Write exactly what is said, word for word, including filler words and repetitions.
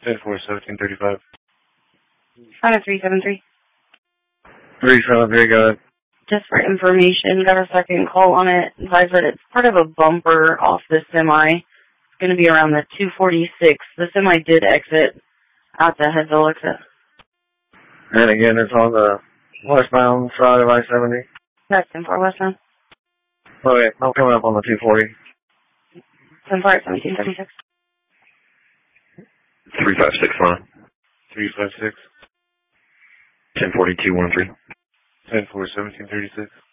ten four, seventeen thirty-five. On a three seven three. three seven three, got it. Just for information, got a second call on it. Advised that it's part of a bumper off the semi. It's going to be around the two forty-six. The semi did exit out the Headsville exit. And again, it's on the westbound side of I seventy. That's ten four westbound. Okay, I'm coming up on the two forty. ten four at seventeen thirty-six. three five six one. three five six. ten forty-two one three. ten four, seventeen thirty-six.